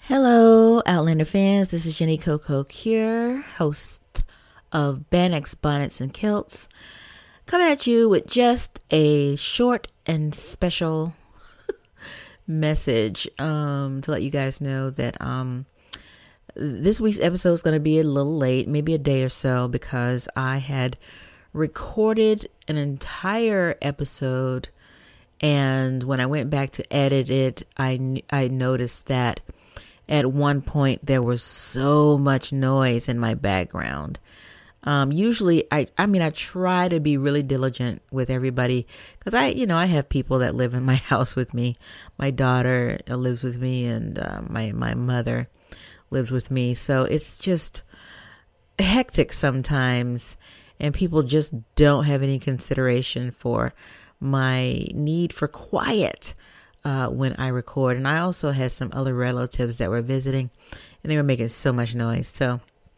Hello, Outlander fans. This is Jenny Coco Cure, host of Bannex Bonnets and Kilts, coming at you with just a short and special message to let you guys know that this week's episode is going to be a little late, maybe a day or so, because I had recorded an entire episode, and when I went back to edit it, I noticed that at one point there was so much noise in my background. Usually I try to be really diligent with everybody, because I have people that live in my house with me. My daughter lives with me, and my mother lives with me. So it's just hectic sometimes, and people just don't have any consideration for my need for quiet when I record. And I also had some other relatives that were visiting, and they were making so much noise. So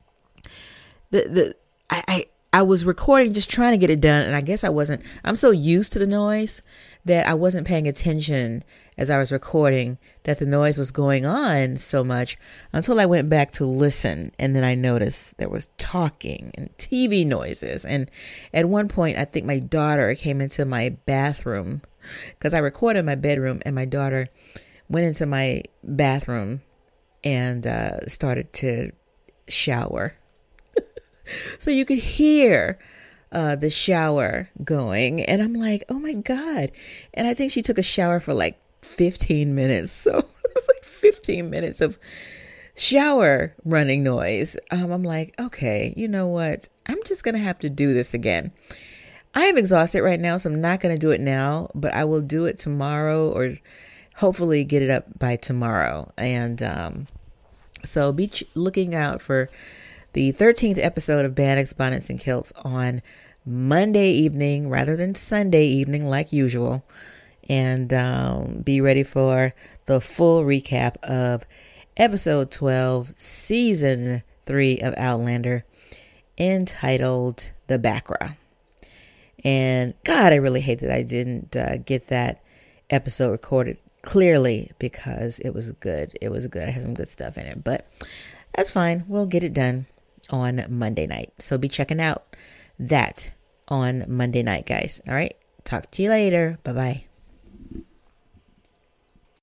I was recording, just trying to get it done, and I guess I'm so used to the noise that I wasn't paying attention as I was recording that the noise was going on so much until I went back to listen, and then I noticed there was talking and TV noises. And at one point, I think my daughter came into my bathroom, because I recorded in my bedroom, and my daughter went into my bathroom and started to shower. So you could hear the shower going, and I'm like, oh my God. And I think she took a shower for like 15 minutes. So it's like 15 minutes of shower running noise. I'm like, okay, you know what? I'm just going to have to do this again. I am exhausted right now, so I'm not going to do it now, but I will do it tomorrow, or hopefully get it up by tomorrow. And so be looking out for the 13th episode of Bannex Bonnets and Kilts on Monday evening rather than Sunday evening like usual. And be ready for the full recap of episode 12, season 3 of Outlander, entitled The Bacra. And God, I really hate that I didn't get that episode recorded clearly, because it was good. It was good. I had some good stuff in it, but that's fine. We'll get it done on Monday night. So be checking out that on Monday night, guys. All right. Talk to you later. Bye-bye.